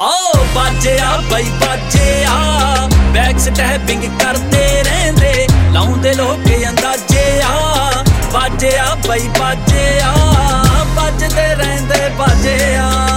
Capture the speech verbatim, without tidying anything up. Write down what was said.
ओ बाजिया बई बाजिया back stepping करते रहंदे लाउंदे लोग अंदाजे आ बाजिया बई बाजिया बजदे रहंदे बाजे आ।